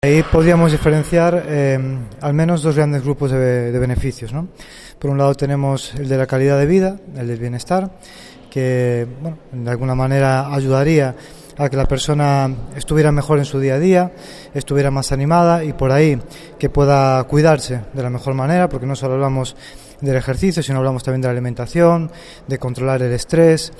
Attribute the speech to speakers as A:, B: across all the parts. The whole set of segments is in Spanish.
A: Ahí podríamos diferenciar al menos dos grandes grupos de beneficios, ¿no? Por un lado tenemos el de la calidad de vida, el del bienestar, que bueno, de alguna manera ayudaría a que la persona estuviera mejor en su día a día, estuviera más animada y por ahí que pueda cuidarse de la mejor manera, porque no solo hablamos del ejercicio, sino hablamos también de la alimentación, de controlar el estrés,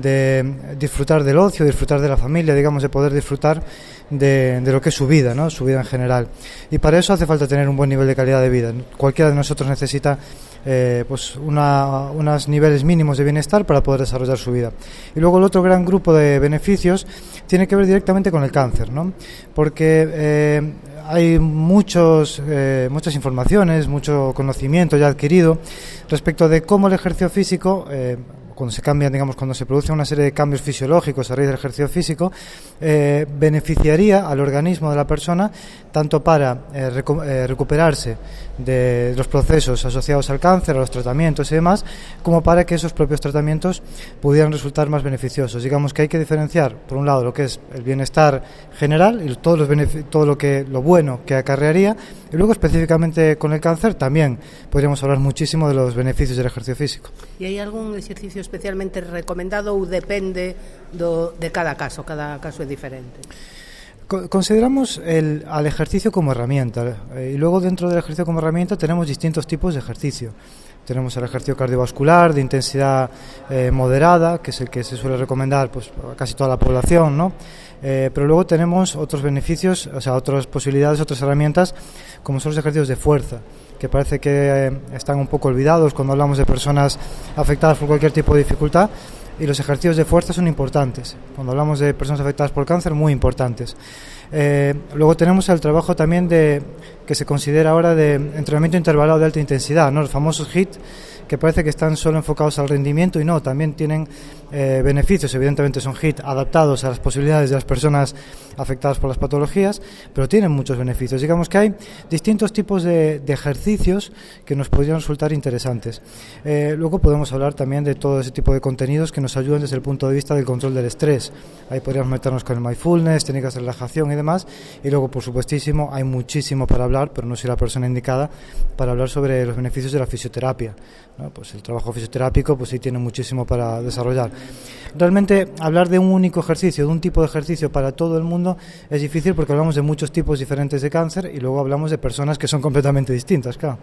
A: de disfrutar del ocio, disfrutar de la familia, digamos, de poder disfrutar de lo que es su vida, ¿no? Su vida en general. Y para eso hace falta tener un buen nivel de calidad de vida. Cualquiera de nosotros necesita pues unos niveles mínimos de bienestar para poder desarrollar su vida. Y luego el otro gran grupo de beneficios tiene que ver directamente con el cáncer, ¿no? Porque hay muchas informaciones, mucho conocimiento ya adquirido respecto de cómo el ejercicio físico, cuando se cambian, digamos, cuando se produce una serie de cambios fisiológicos a raíz del ejercicio físico, beneficiaría al organismo de la persona tanto para recuperarse de los procesos asociados al cáncer, a los tratamientos y demás, como para que esos propios tratamientos pudieran resultar más beneficiosos. Digamos que hay que diferenciar, por un lado, lo que es el bienestar general y todo lo bueno que acarrearía, y luego específicamente con el cáncer también podríamos hablar muchísimo de los beneficios del ejercicio físico.
B: ¿Y hay algún exercicio especialmente recomendado ou depende de cada caso é diferente?
A: Consideramos al ejercicio como herramienta y luego dentro del ejercicio como herramienta tenemos distintos tipos de ejercicio. Tenemos el ejercicio cardiovascular de intensidad moderada, que es el que se suele recomendar pues, a casi toda la población, ¿no? Pero luego tenemos otros beneficios, o sea, otras posibilidades, otras herramientas, como son los ejercicios de fuerza, que parece que están un poco olvidados cuando hablamos de personas afectadas por cualquier tipo de dificultad. Y los ejercicios de fuerza son importantes. Cuando hablamos de personas afectadas por cáncer, muy importantes. Luego tenemos el trabajo también que se considera ahora de entrenamiento intervalado de alta intensidad, ¿no? Los famosos HIIT, que parece que están solo enfocados al rendimiento y no, también tienen beneficios. Evidentemente son HIIT adaptados a las posibilidades de las personas afectadas por las patologías, pero tienen muchos beneficios. Digamos que hay distintos tipos de ejercicios que nos podrían resultar interesantes. Luego podemos hablar también de todo ese tipo de contenidos que nos ayudan desde el punto de vista del control del estrés. Ahí podríamos meternos con el mindfulness, técnicas de relajación y demás. Y luego, por supuestísimo, hay muchísimo para hablar, pero no soy la persona indicada para hablar sobre los beneficios de la fisioterapia, ¿no? Pues el trabajo fisioterápico pues sí tiene muchísimo para desarrollar. Realmente hablar de un único ejercicio, de un tipo de ejercicio para todo el mundo es difícil porque hablamos de muchos tipos diferentes de cáncer y luego hablamos de personas que son completamente distintas, claro.